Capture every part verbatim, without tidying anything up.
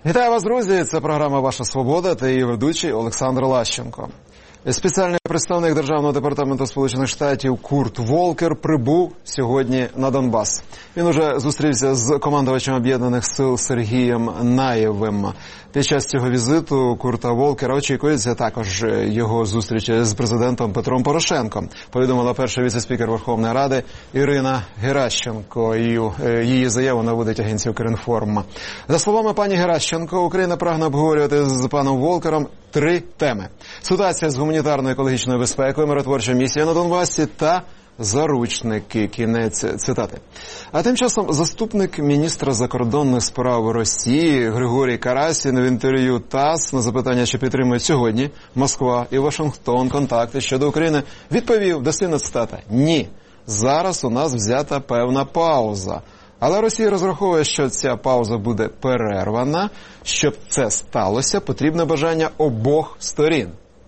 Вітаю вас, друзі! Це програма «Ваша свобода» та її ведучий Олександр Лащенко. Спеціальний представник Державного департаменту Сполучених Штатів Курт Волкер прибув сьогодні на Донбас. Він уже зустрівся з командувачем Об'єднаних сил Сергієм Наєвим. Під час цього візиту Курта Волкера очікується також його зустріч з президентом Петром Порошенком, повідомила перший віце-спікер Верховної Ради Ірина Геращенко. Її заяву наводить агенція «Укрінформ». За словами пані Геращенко, Україна прагне обговорювати з паном Волкером три теми: ситуація з гуманітарною екологічною безпекою, миротворча місія на Донбасі та заручники. Кінець цитати. А тим часом заступник міністра закордонних справ Росії Григорій Карасін в інтерв'ю ТАСС на запитання, чи підтримують сьогодні Москва і Вашингтон контакти щодо України, відповів, дослівна цитата: «Ні, зараз у нас взята певна пауза». Але Росія розраховує, що ця пауза буде перервана. Щоб це сталося, потрібне бажання обох сторін.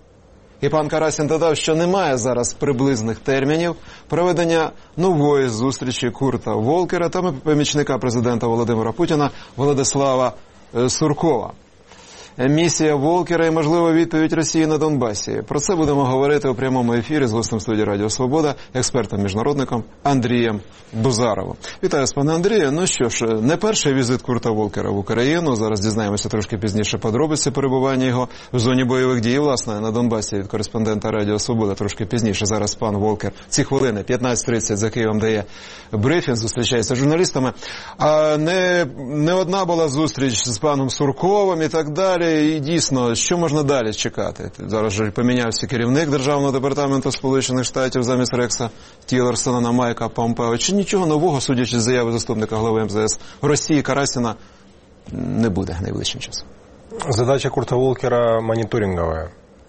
І пан Карасін додав, що немає зараз приблизних термінів проведення нової зустрічі Курта Волкера та помічника президента Володимира Путіна Владислава Суркова. Місія Волкера і, можливо, відповідь Росії на Донбасі. Про це будемо говорити у прямому ефірі з гостем студії Радіо Свобода, експертом-міжнародником Андрієм Бузаровим. Вітаю вас, пане Андрію. Ну що ж, не перший візит Курта Волкера в Україну. Зараз дізнаємося трошки пізніше подробиці перебування його в зоні бойових дій, власне, на Донбасі, від кореспондента Радіо Свобода трошки пізніше. Зараз пан Волкер ці хвилини, п'ятнадцять тридцять, за Києвом дає брифінг, зустрічається з журналістами. А не, не одна була зустріч з паном Сурковим і так далі. І дійсно, що можна далі чекати? Зараз же помінявся керівник Державного департаменту Сполучених Штатів замість Рекса Тіллерсона на Майка Помпео. Чи нічого нового, судячи з заяви заступника глави ем зе ес Росії Карасіна, не буде найближчим часом? Задача Курта Волкера мониторинговая.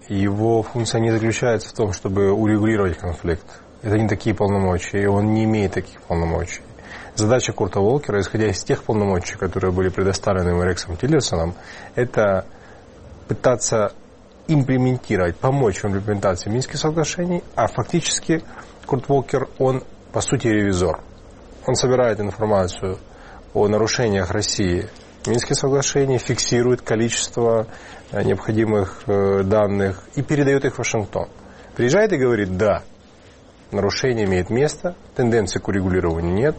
Его функция не заключается в том, чтобы урегулировать конфликт. Это не такие полномочия, и он не имеет таких полномочий. Задача Курта Волкера, исходя из тех полномочий, которые были предоставлены ему Рексом Тиллерсоном, это пытаться имплементировать, помочь в имплементации Минских соглашений, а фактически Курт Волкер, он, по сути, ревизор. Он собирает информацию о нарушениях России Минских соглашений, фиксирует количество необходимых данных и передает их в Вашингтон. Приезжает и говорит: да, нарушение имеет место, тенденции к урегулированию нет,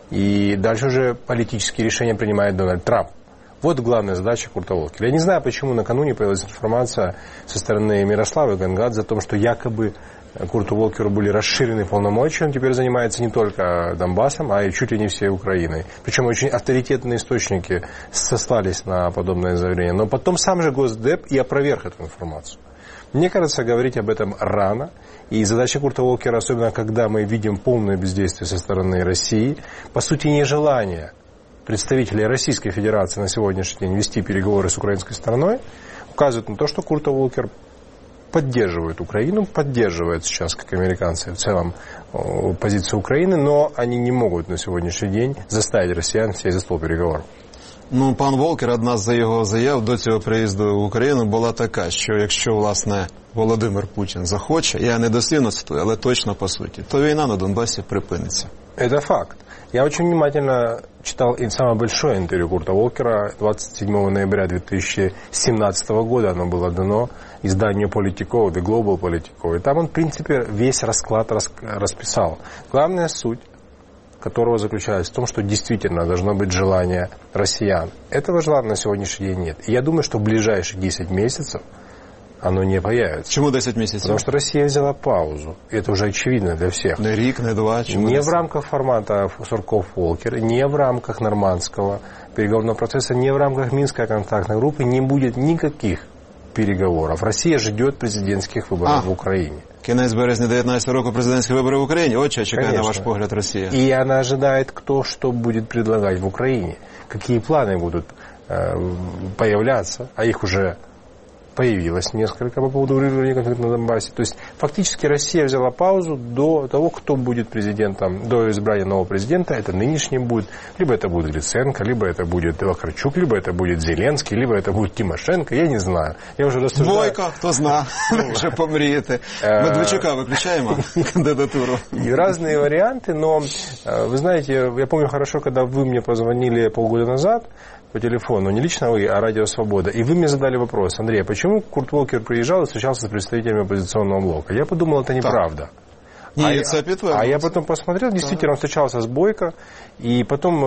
и дальше уже политические решения принимает Дональд Трамп. Вот главная задача Курта Волкера. Я не знаю, почему накануне появилась информация со стороны Мирославы Гонгадзе о том, что якобы Курту Волкеру были расширены полномочия. Он теперь занимается не только Донбассом, а и чуть ли не всей Украиной. Причем очень авторитетные источники сослались на подобное заявление. Но потом сам же Госдеп и опроверг эту информацию. Мне кажется, говорить об этом рано. И задача Курта Волкера, особенно когда мы видим полное бездействие со стороны России, по сути, нежелание представителей Российской Федерации на сегодняшний день вести переговоры с украинской стороной, указывает на то, что Курт Волкер поддерживает Украину, поддерживает сейчас, как американцы, в целом позицию Украины, но они не могут на сегодняшний день заставить россиян сесть за стол переговоров. Ну, пан Волкер, одна з його заяв до цього приїзду в Україну була така, що якщо, власне, Володимир Путін захоче, я не дослівно цитую, але точно по суті, то війна на Донбасі припиниться. Это факт. Я очень внимательно читал и самое большое интервью Курта Волкера двадцать седьмого ноября две тысячи семнадцатого года. Оно было дано изданию Politico, The Global Politico. И там он, в принципе, весь расклад расписал. Главная суть которого заключается в том, что действительно должно быть желание россиян. Этого желания на сегодняшний день нет. И я думаю, что в ближайшие десять месяцев оно не появится. Чему десять месяцев? Потому что Россия взяла паузу. И это уже очевидно для всех. Не рик, не два. Не десять? В рамках формата Сурков-Волкер, не в рамках нормандского переговорного процесса, не в рамках Минской контактной группы не будет никаких переговоров. Россия ждет президентских выборов а. в Украине. Кінець березня дев'ятнадцятого року президентські вибори в Україні. От що чекає на ваш погляд Росія. И она ожидает, кто что будет предлагать в Украине. Какие планы будут э, появляться, а их уже появилось несколько по поводу урегулирования конфликта на Донбассе. То есть фактически Россия взяла паузу до того, кто будет президентом, до избрания нового президента. Это нынешний будет, либо это будет Гриценко, либо это будет Вакарчук, либо это будет Зеленский, либо это будет Тимошенко, я не знаю. Я уже рассуждаю. Бойко, хто зна, вже помріяти. Медведчука выключаем кандидатуру. И разные варианты, но вы знаете, я помню хорошо, когда вы мне позвонили полгода назад, по телефону, не лично вы, а Радио Свобода, и вы мне задали вопрос: Андрей, а почему Курт Волкер приезжал и встречался с представителями оппозиционного блока? Я подумал, это неправда. Ні, а, це а я потом посмотрел, действительно, он встречался с Бойко, и потом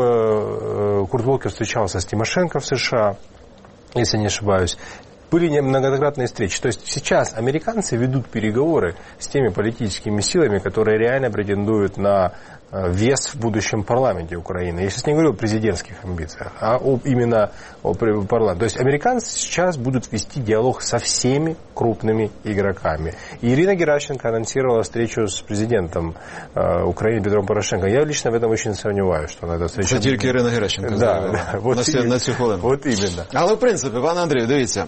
э, Курт Волкер встречался с Тимошенко в США, если не ошибаюсь. Были многократные встречи. То есть сейчас американцы ведут переговоры с теми политическими силами, которые реально претендуют на вес в будущем парламенте Украины. Я сейчас не говорю о президентских амбициях, а об, именно о парламенте. То есть американцы сейчас будут вести диалог со всеми крупными игроками. И Ирина Геращенко анонсировала встречу с президентом э, Украины Петром Порошенко. Я лично в этом очень сомневаюсь, что на этой встрече... Це тільки Ірина Геращенко. Да, да, вот на, цю, на цю хвилину. Вот именно. Але в принципі, пане Андрію, дивіться,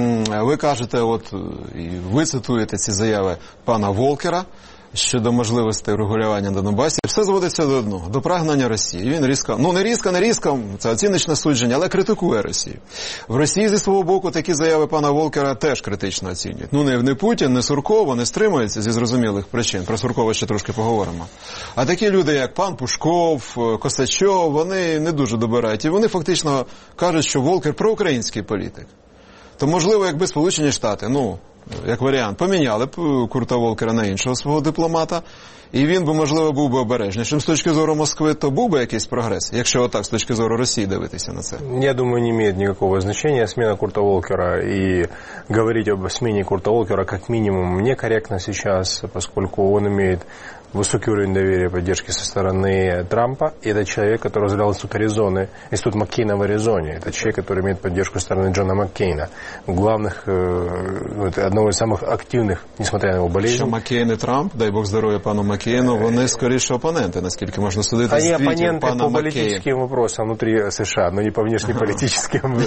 ви кажете, от, і ви цитуєте ці заяви пана Волкера щодо можливостей регулювання на Донбасі. Все зводиться до одного, до прагнення Росії. Він різко, ну не різко, не різко, це оціночне судження, але критикує Росію. В Росії зі свого боку такі заяви пана Волкера теж критично оцінюють. Ну не, не Путін, не Сурков, не стримуються зі зрозумілих причин. Про Суркова ще трошки поговоримо. А такі люди, як пан Пушков, Косачов, вони не дуже добирають. І вони фактично кажуть, що Волкер проукраїнський політик. То, можливо, якби Сполучені Штати, ну, як варіант, поміняли б Курта Волкера на іншого свого дипломата, і він би, можливо, був би обережнішим з точки зору Москви, то був би якийсь прогрес, якщо отак з точки зору Росії дивитися на це? Я думаю, не имеет никакого значения смена Курта Волкера, и говорить об смене Курта Волкера как минимум некорректно сейчас, поскольку он имеет высокий уровень доверия и поддержки со стороны Трампа. И это человек, который возглавлял институт Аризоны, институт Маккейна в Аризоне. Это человек, который имеет поддержку со стороны Джона Маккейна, главных, ну, одного из самых активных, несмотря на его болезнь. Що Маккейн і Трамп, дай Бог здоров'я пану Маккейну, вони скоріше опоненти, наскільки можна судити з твітів пана Маккейна. Они оппоненты по политическим вопросам внутри США, но не по внешнеполитическим.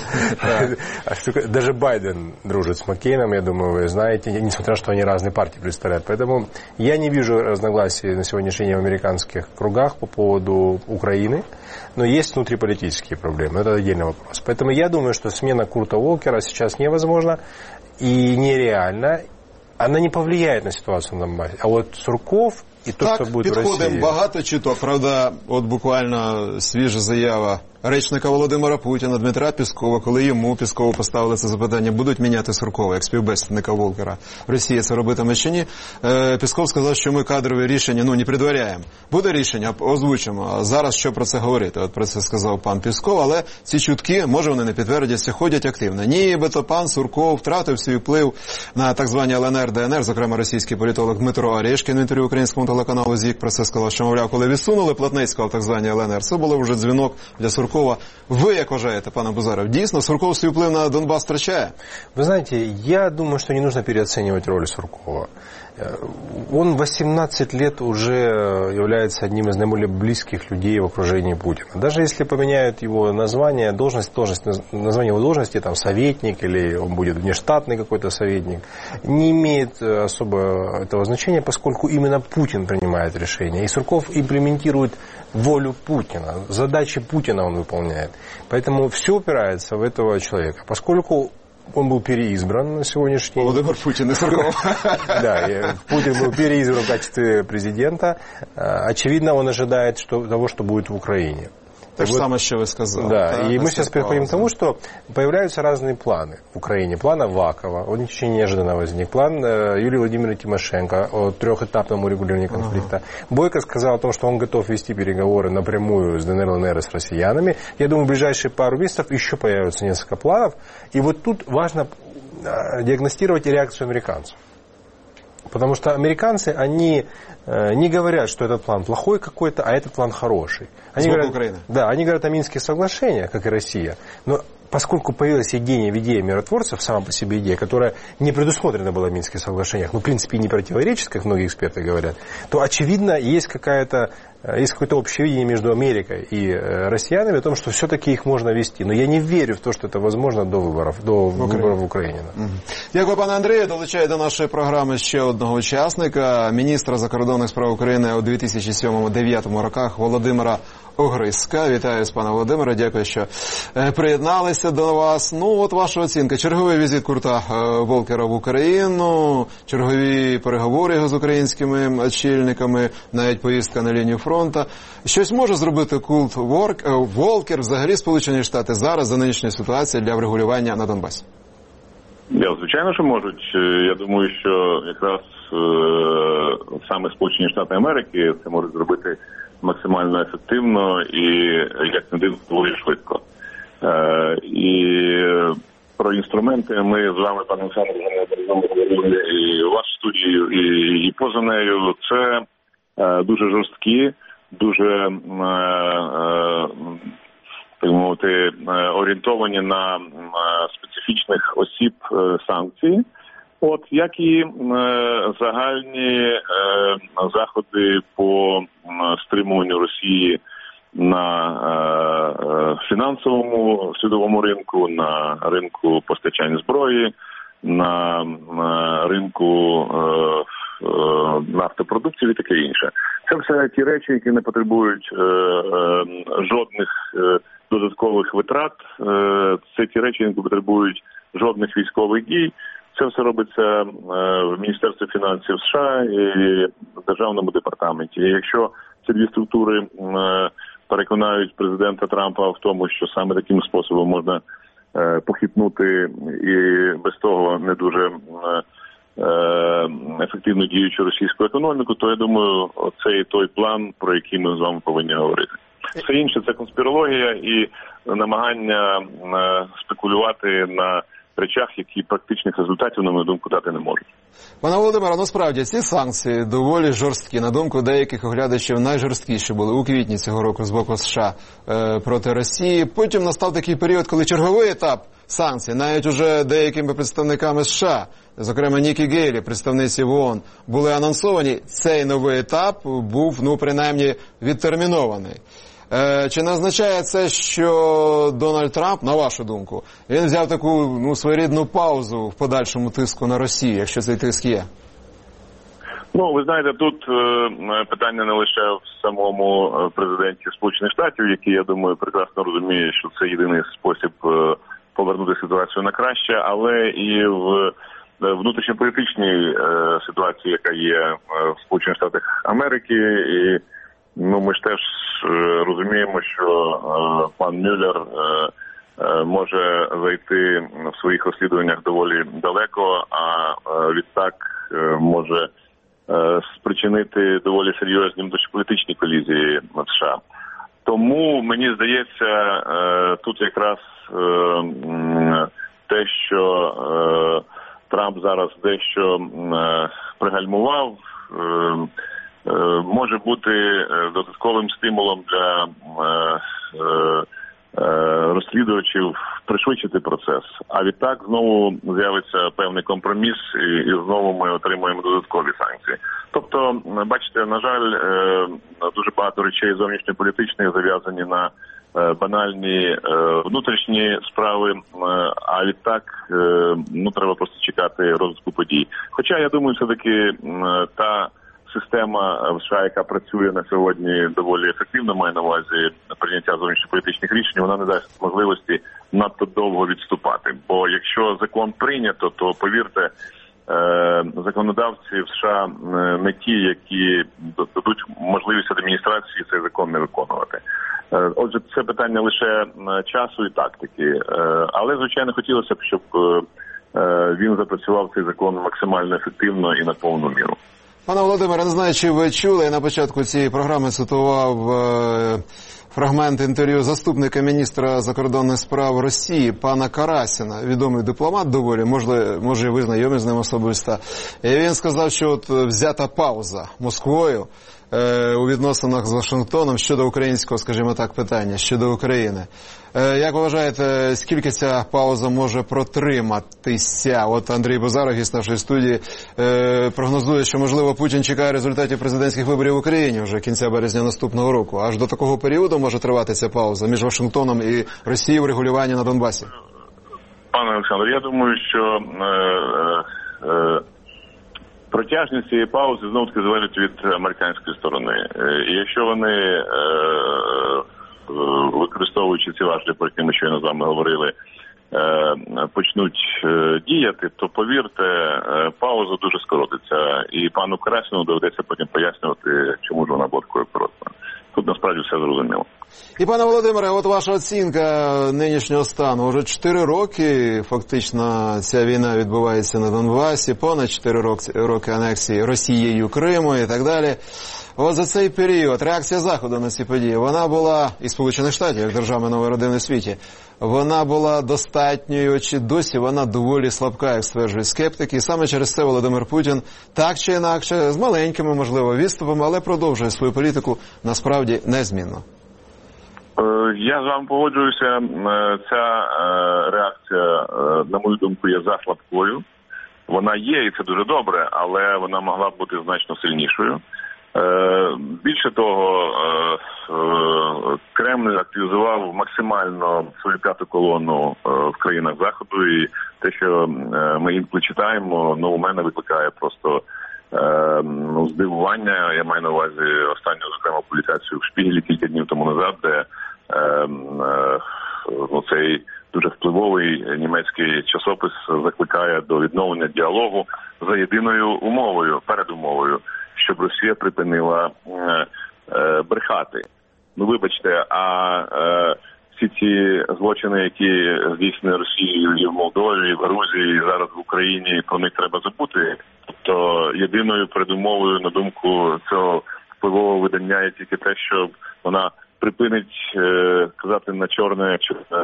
Даже Байден дружит с Маккейном, я думаю, вы знаете, несмотря на то, что они разные партии представляют. Поэтому я не вижу разногласий на сегодняшний день в американских кругах по поводу Украины, но есть внутриполитические проблемы. Это отдельный вопрос. Поэтому я думаю, что смена Курта Волкера сейчас невозможна и нереальна. Она не повлияет на ситуацию на Донбассе. А вот Сурков и то, так, что будет в России... Так, підходимо багато чуток. Правда, от буквально свіжа заява речника Володимира Путіна Дмитра Піскова, коли йому Піскову поставили це запитання, будуть міняти Суркова як співбесідника Волкера. Росія це робитиме чи ні? Пісков сказав, що ми кадрові рішення, ну, не предваряємо. Буде рішення, озвучимо. А зараз що про це говорити? От про це сказав пан Пісков, але ці чутки, може вони не підтвердяться, ходять активно. Нібито пан Сурков втратив свій вплив на так звані ел ен ер, де ен ер, зокрема російський політолог Дмитро Орешкін в інтерв'ю українському телеканалу ЗІК про це сказав, що, мовляв, коли відсунули Плотницького в так звані ел ен ер, це було вже дзвінок для Суркова. Ви як вважаєте, пане Бузаров, дійсно Сурков свій вплив на Донбас втрачає? Вы знаете, я думаю, что не нужно переоценивать роль Суркова. Он восемнадцать лет уже является одним из наиболее близких людей в окружении Путина. Даже если поменяют его название, должность, должность название его должности, там, советник, или он будет внештатный какой-то советник, не имеет особо этого значения, поскольку именно Путин принимает решения. И Сурков имплементирует волю Путина, задачи Путина он выполняет. Поэтому все упирается в этого человека. Поскольку он был переизбран на сегодняшний день. Владимир Путин и Сурков. Да, Путин был переизбран в качестве президента. Очевидно, он ожидает что, того, что будет в Украине. То же вот, самое, что вы сказали. Да, да, и мы сейчас переходим к тому, что появляются разные планы в Украине. План Авакова, он очень неожиданно возник. План Юлии Владимировны Тимошенко о трехэтапном урегулировании конфликта. Ага. Бойко сказал о том, что он готов вести переговоры напрямую с ДНР, ЛНР и с россиянами. Я думаю, в ближайшие пару месяцев еще появится несколько планов. И вот тут важно диагностировать реакцию американцев. Потому что американцы, они не говорят, что этот план плохой какой-то, а этот план хороший. Они говорят, Украины. Да, они говорят о Минских соглашениях, как и Россия. Но поскольку появилась идея в идее миротворцев, сама по себе идея, которая не предусмотрена была в Минских соглашениях, но в принципе не противоречит, как многие эксперты говорят, то очевидно есть какая-то есть какое-то общее видение между Америкой и россиянами о том, что все-таки их можно вести. Но я не верю в то, что это возможно до виборів, до виборів в Україні. Угу. Дякую, пане Андрію. Долучаю до нашої програми ще одного учасника, міністра закордонних справ України у дві тисячі сьомому - дві тисячі дев'ятому роках Володимира Огризка. Вітаю з пана Володимира, дякую, що приєдналися до вас. Ну, от ваша оцінка. Черговий візит Курта Волкера в Україну, чергові переговори з українськими очільниками, навіть поїздка на лінію фронту. Щось може зробити культ Волкер, взагалі Сполучені Штати зараз за нинішньої ситуації для врегулювання на Донбасі? Я, звичайно, що можуть. Я думаю, що якраз е, саме Сполучені Штати Америки це можуть зробити максимально ефективно і, як не дивно, доволі швидко. Е, і про інструменти ми з вами, пане Олександр, говорили і у вас в студії, і, і поза нею. Це е, дуже жорсткі, дуже е, е, так мовити, орієнтовані на специфічних осіб санкції, от як і загальні заходи по стримуванню Росії на фінансовому світовому ринку, на ринку постачання зброї, на ринку нафтопродуктів і таке інше. Це все ті речі, які не потребують жодних додаткових витрат, це ті речі, які потребують жодних військових дій. Це все робиться в Міністерстві фінансів США і в Державному департаменті. І якщо ці дві структури переконають президента Трампа в тому, що саме таким способом можна похитнути і без того не дуже ефективно діючу російську економіку, то, я думаю, це і той план, про який ми з вами повинні говорити. Все інше – це конспірологія і намагання спекулювати на речах, які практичних результатів, на мою думку, дати не можуть. Пане Володимире, насправді ці санкції доволі жорсткі. На думку деяких оглядачів, найжорсткіші були у квітні цього року з боку США е, проти Росії. Потім настав такий період, коли черговий етап санкцій, навіть уже деякими представниками США, зокрема Нікі Гейлі, представниці в ООН, були анонсовані. Цей новий етап був, ну, принаймні, відтермінований. Е, чи не означає це, що Дональд Трамп, на вашу думку, він взяв таку, ну, своєрідну паузу в подальшому тиску на Росію, якщо цей тиск є? Ну, ви знаєте, тут е, питання не лише в самому президенті Сполучених Штатів, який, я думаю, прекрасно розуміє, що це єдиний спосіб е, повернути ситуацію на краще, але і в внутрішньополітичній е, ситуації, яка є в Сполучених Штатах Америки. І ну, ми ж теж розуміємо, що е, пан Мюллер е, е, може зайти в своїх розслідуваннях доволі далеко, а е, відтак е, може е, спричинити доволі серйозні внутрішньополітичні колізії в США. Тому, мені здається, е, тут якраз е, те, що е, Трамп зараз дещо е, пригальмував, е, може бути додатковим стимулом для розслідувачів пришвидшити процес. А відтак знову з'явиться певний компроміс і знову ми отримуємо додаткові санкції. Тобто, бачите, на жаль, дуже багато речей зовнішньополітичних зав'язані на банальні внутрішні справи, а відтак, ну, треба просто чекати розвитку подій. Хоча, я думаю, все-таки та система в США, яка працює на сьогодні доволі ефективно, має на увазі прийняття зовнішньополітичних рішень, вона не дасть можливості надто довго відступати. Бо якщо закон прийнято, то, повірте, законодавці в США не ті, які дадуть можливість адміністрації цей закон не виконувати. Отже, це питання лише часу і тактики. Але, звичайно, хотілося б, щоб він запрацював цей закон максимально ефективно і на повну міру. Пане Володимире, не знаю, чи ви чули, я на початку цієї програми цитував е, фрагмент інтерв'ю заступника міністра закордонних справ Росії, пана Карасіна, відомий дипломат доволі, може, може ви знайомі з ним особисто. І він сказав, що от взята пауза Москвою е, у відносинах з Вашингтоном щодо українського, скажімо так, питання, щодо України. Е, як ви вважаєте, скільки ця пауза може протриматися? От Андрій Бозаров, гість нашої студії, е, прогнозує, що, можливо, Путін чекає результатів президентських виборів в Україні вже кінця березня наступного року. Аж до такого періоду може тривати ця пауза між Вашингтоном і Росією в регулюванні на Донбасі? Пане Олександр, я думаю, що е, е, протяжність цієї паузи знову-таки залежить від американської сторони. І якщо вони, е, використовуючи ці важелі, про які ми щойно з вами говорили, е, почнуть е, діяти, то, повірте, е, пауза дуже скоротиться. І пану Карасіну доведеться потім пояснювати, чому ж вона була такою короткою. тут насправді все зрозуміло. І, пане Володимире, от ваша оцінка нинішнього стану. Уже чотири роки фактично ця війна відбувається на Донбасі, понад чотири роки анексії Росією Криму і так далі. От за цей період реакція Заходу на ці події, вона була, і Сполучених Штатів, як держава нової родини в світі, вона була достатньою, чи досі вона доволі слабка, як стверджують скептики. І саме через це Володимир Путін так чи інакше, з маленькими, можливо, відступами, але продовжує свою політику насправді незмінно. Я з вами погоджуюся. Ця реакція, на мою думку, є заслабкою. Вона є, і це дуже добре, але вона могла б бути значно сильнішою. Більше того, Кремль активізував максимально свою п'яту колону в країнах Заходу, і те, що ми інколи читаємо, ну, у мене викликає просто ну, здивування. Я маю на увазі останню, зокрема, публікацію в Шпігелі кілька днів тому назад, де ну, цей дуже впливовий німецький часопис закликає до відновлення діалогу за єдиною умовою, передумовою, щоб Росія припинила е, е, брехати. Ну, вибачте, а е, всі ці злочини, які здійснює Росія і в Молдові, і в Грузії, і зараз в Україні, про них треба забути. Тобто єдиною передумовою, на думку цього впливового видання, є тільки те, що вона припинить е, казати на чорне,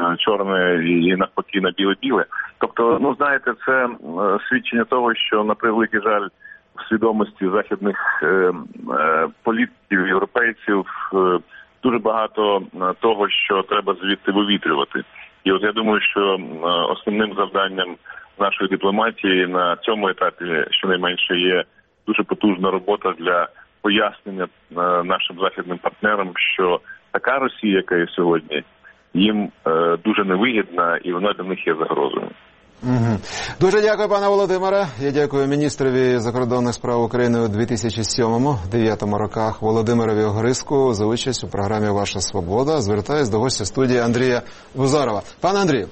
чорне і навпаки на біле-біле. Тобто, ну, знаєте, це е, свідчення того, що, на превеликий жаль, в свідомості західних е, е, політиків, європейців е, дуже багато того, що треба звідти вивітрювати. І от я думаю, що е, основним завданням нашої дипломатії на цьому етапі, щонайменше, є дуже потужна робота для пояснення е, нашим західним партнерам, що така Росія, яка є сьогодні, їм е, дуже невигідна, і вона для них є загрозою. Угу. Дуже дякую, пане Володимире. Я дякую міністрові закордонних справ України у дві тисячі сьомому - дев'ятому роках Володимирові Огризку за участь у програмі «Ваша свобода». Звертаюсь до гостя студії Андрія Бузарова. Пане Андрію,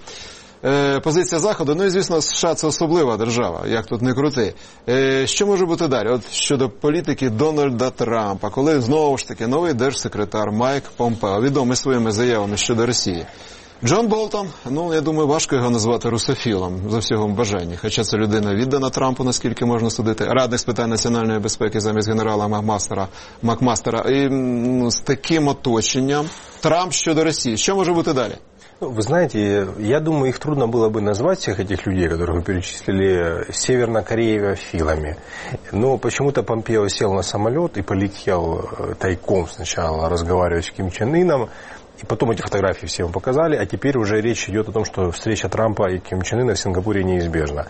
е, позиція Заходу, ну і, звісно, США – це особлива держава, як тут не крути. Е, що може бути далі? От щодо політики Дональда Трампа, коли знову ж таки новий держсекретар Майк Помпео, відомий своїми заявами щодо Росії. Джон Болтон, ну, я думаю, важко його назвати русофілом за всього бажання, хоча це людина віддана Трампу, наскільки можна судити, радник з питань національної безпеки замість генерала Макмастера, Макмастера. І ну, з таким оточенням Трамп щодо Росії. Що може бути далі? Вы знаете, я думаю, их трудно было бы назвать, всех этих людей, которых вы перечислили, севернокореевофилами. Но почему-то Помпео сел на самолет и полетел тайком сначала разговаривать с Ким Чен Ыном, и потом эти фотографии всем показали, а теперь уже речь идет о том, что встреча Трампа и Ким Чен Ына в Сингапуре неизбежна.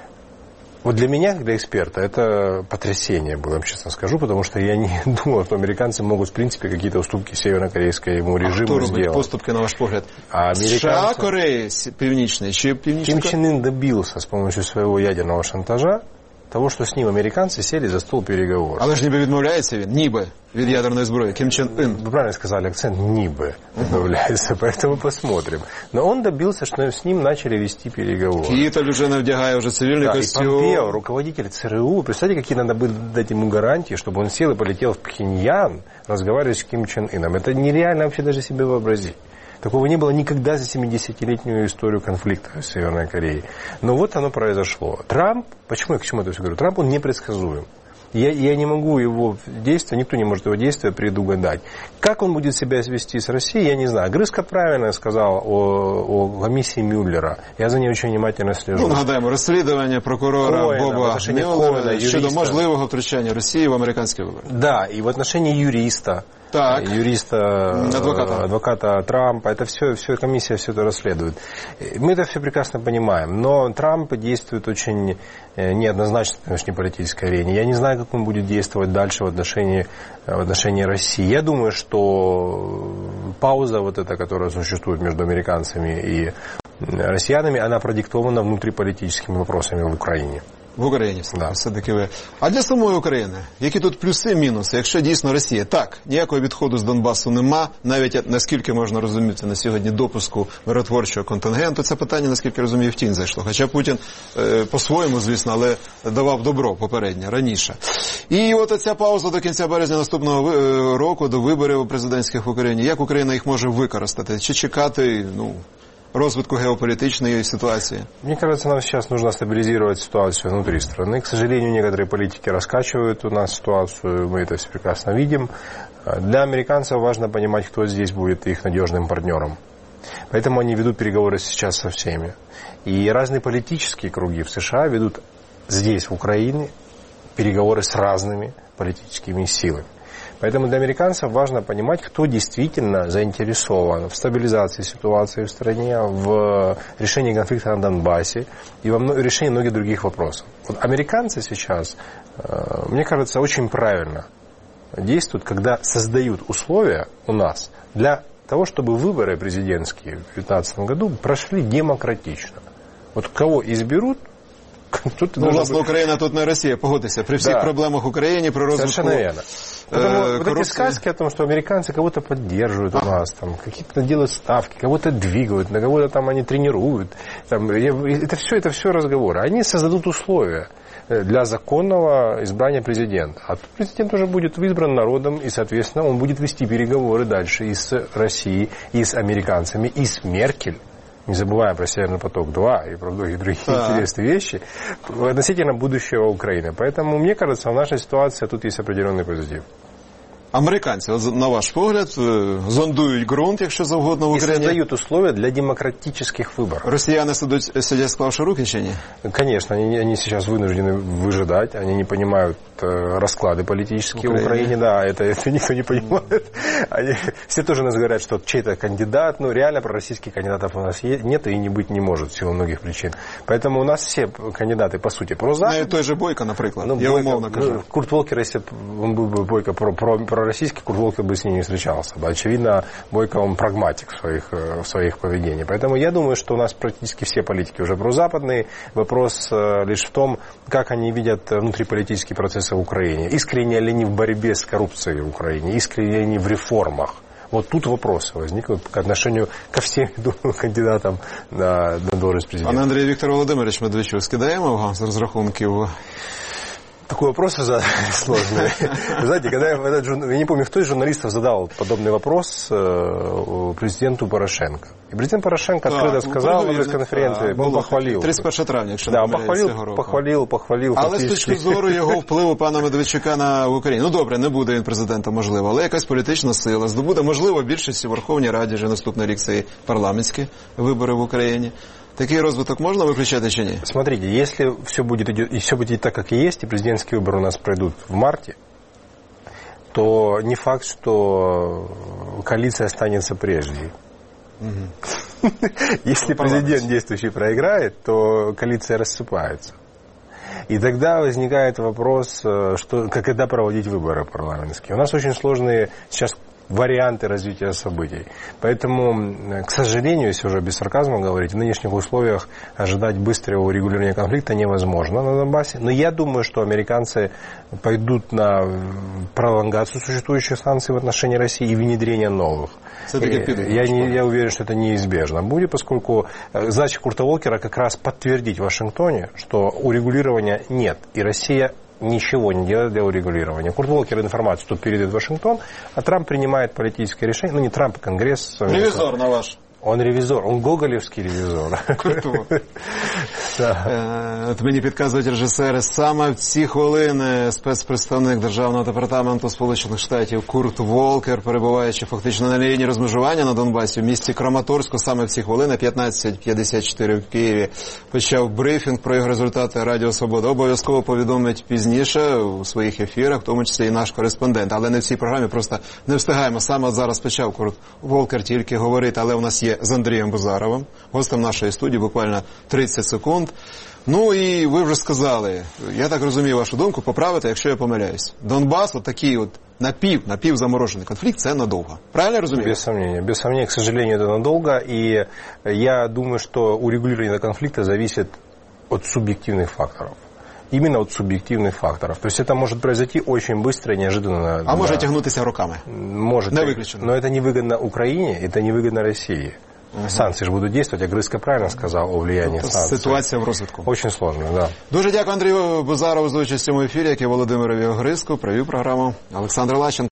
Вот для меня, как для эксперта, это потрясение было, я вам честно скажу, потому что я не думал, что американцы могут, в принципе, какие-то уступки северокорейскому режиму а сделать. Поступки, на ваш погляд? А американцы... США, Кореи, Північний, чи Північний? Ким Чен Ын добился с помощью своего ядерного шантажа того, что с ним американцы сели за стол переговоров. Але ж ніби відмовляється він, ніби, від ядерної зброї, Ким Чен Ын. Вы правильно сказали, акцент «ниби» добавляется, поэтому посмотрим. Но он добился, что с ним начали вести переговоры. Київталь уже навдягає уже цивільний да, костюм. И Помпео, руководитель ЦРУ, представьте, какие надо было дать ему гарантии, чтобы он сел и полетел в Пхеньян разговаривать с Ким Чен Ыном. Это нереально вообще даже себе вообразить. Такого не было никогда за семидесятилетнюю историю конфликта в Северной Корее. Но вот оно произошло. Трамп, почему я к чему это все говорю? Трамп, он непредсказуем. Я, я не могу его действия, никто не может его действия предугадать. Как он будет себя вести с Россией, я не знаю. Грызко правильно сказал о, о комиссии Мюллера. Я за ней очень внимательно слежу. Ну, нагадаємо, розслідування прокурора Коэна, Боба Мюллера щодо юриста. можливого втручання Росії в американські вибори. Да, и в отношении юриста. Так. Юриста, адвоката. адвоката Трампа. Это все, все, комиссия все это расследует. Мы это все прекрасно понимаем. Но Трамп действует очень неоднозначно на внешнеполитической арене. Я не знаю, как он будет действовать дальше в отношении, в отношении России. Я думаю, что пауза вот эта, которая существует между американцами и россиянами, она продиктована внутриполитическими вопросами в Украине. В Україні Да. все-таки ви. А для самої України, які тут плюси, мінуси, якщо дійсно Росія? Так, ніякого відходу з Донбасу нема, навіть наскільки можна розуміти на сьогодні допуску миротворчого контингенту, це питання, наскільки розумію, в тінь зайшло. Хоча Путін е, по-своєму, звісно, але давав добро попередньо, раніше. І от ця пауза до кінця березня наступного е, року, до виборів президентських в Україні, як Україна їх може використати? Чи чекати, ну, розвитку геополитичной ситуации? Мне кажется, нам сейчас нужно стабилизировать ситуацию внутри страны. К сожалению, некоторые политики раскачивают у нас ситуацию, мы это все прекрасно видим. Для американцев важно понимать, кто здесь будет их надежным партнером. Поэтому они ведут переговоры сейчас со всеми. И разные политические круги в США ведут здесь, в Украине, переговоры с разными политическими силами. Поэтому для американцев важно понимать, кто действительно заинтересован в стабилизации ситуации в стране, в решении конфликта на Донбассе и в решении многих других вопросов. Вот американцы сейчас, мне кажется, очень правильно действуют, когда создают условия у нас для того, чтобы выборы президентские в две тысячи девятнадцатом году прошли демократично. Вот кого изберут, тут ну, власне, Украина тут не Россия, погодьтеся, при всех да. проблемах в Украине, при развитку... Совершенно верно. Поэтому вот эти сказки о том, что американцы кого-то поддерживают а. у нас, там, какие-то делают ставки, кого-то двигают, на кого-то там они тренируют, там, это все, это все разговоры. Они создадут условия для законного избрания президента. А тут президент уже будет избран народом, и, соответственно, он будет вести переговоры дальше и с Россией, и с американцами, и с Меркель. Не забывая про Северный поток-два и про многие другие а. интересные вещи, относительно будущего Украины. Поэтому, мне кажется, в нашей ситуации тут есть определенный позитив. Американці, на ваш погляд, зондують ґрунт, якщо завгодно, в Україні. И создают условия для демократических выборов. Россияне сидят, сидят склавши руки, чи нет? Конечно, они, они сейчас вынуждены выжидать, они не понимают э, расклады политические в Украине. в Украине. Да, это, это никто не понимает. Они, все тоже нас говорят, что чей-то кандидат, но реально пророссийских кандидатов у нас нет и не быть не может в силу многих причин. Поэтому у нас все кандидаты, по сути, прозападные. Ну, и той же Бойко, например. Ну, я Бойко, умовно кажу. Ну, Курт Волкер, если он был бы Бойко про, про, про российский, Курт Волкер бы с ним не встречался. Очевидно, Бойко, он прагматик в своих, в своих поведениях. Поэтому я думаю, что у нас практически все политики уже прозападные. Вопрос лишь в том, как они видят внутриполитические процессы в Украине. Искренне ли они в борьбе с коррупцией в Украине? Искренне ли они в реформах? Вот тут вопросы возникнут к отношению ко всем кандидатам на, на должность президента. Пане Андрій, Віктор Володимирович Медведчук, скидаємо вам з розрахунків? Такой вопрос сложный. Знаете, когда я, этот, я не помню, кто из журналистов задал подобный вопрос президенту Порошенко. И президент Порошенко да, открыто сказал на пресс-конференции, да, он похвалил. тридцять перше травня, якщо да, похвалил, похвалил, похвалил. Але з точки зору його впливу пана Медведчука на Україну, ну добре, не буде він президентом, можливо, але якась політична сила здобуде, можливо, більшість у Верховній Раді, вже наступний рік це і парламентські вибори в Україні. Такий розвиток можно выключать или нет? Смотрите, если все будет, идет, и все будет так, как и есть, и президентские выборы у нас пройдут в марте, то не факт, что коалиция останется прежней. Угу. Если президент действующий проиграет, то коалиция рассыпается. И тогда возникает вопрос, что, когда проводить выборы парламентские. У нас очень сложные сейчас варианты развития событий. Поэтому, к сожалению, если уже без сарказма говорить, в нынешних условиях ожидать быстрого урегулирования конфликта невозможно на Донбассе. Но я думаю, что американцы пойдут на пролонгацию существующих санкций в отношении России и внедрение новых. Я, не, я уверен, что это неизбежно будет, поскольку задача Курта Волкера как раз подтвердить в Вашингтоне, что урегулирования нет, и Россия ничего не делает для урегулирования. Курт Волкер информацию тут передает в Вашингтон, а Трамп принимает политическое решение. Ну, не Трамп, а Конгресс. Ревизор на ваш. Он ревізор, он гоголівський ревізор. Круто. От мені підказують режисери, саме в ці хвилини спецпредставник Державного департаменту Сполучених Штатів Курт Волкер, перебуваючи фактично на лінії розмежування на Донбасі в місті Краматорську, саме в ці хвилини, п'ятнадцять п'ятдесят чотири в Києві, почав брифінг про його результати Радіо Свобода. Обов'язково повідомить пізніше у своїх ефірах, в тому числі і наш кореспондент. Але не в цій програмі, просто не встигаємо. Саме зараз почав Курт Волкер тільки говорити, але у нас є з Андрієм Бузаровим, гостем нашої студії, буквально тридцять секунд. Ну і ви вже сказали, я так розумію вашу думку, поправити, якщо я помиляюсь. Донбас, от такий от напів, напівзаморожений конфликт, це надолго. Правильно я розумію? Без сомнения. Без сомнения, к сожалению, это надолго. И я думаю, что урегулирование конфликта зависит от субъективных факторов. именно от субъективных факторов. То есть это может произойти очень быстро и неожиданно. А може тягнутися роками? Может. Не виключено. Но это невыгодно Украине, это невыгодно России. Угу. Санкции же будут действовать, а Грицько правильно сказал о влиянии санкций. Ситуація в розвитку. Очень сложно, да. Дуже дякую Андрію Бузарову за участь у цьому ефірі, як і Володимирові Грицьку. Провів програму Олександр Лащенко.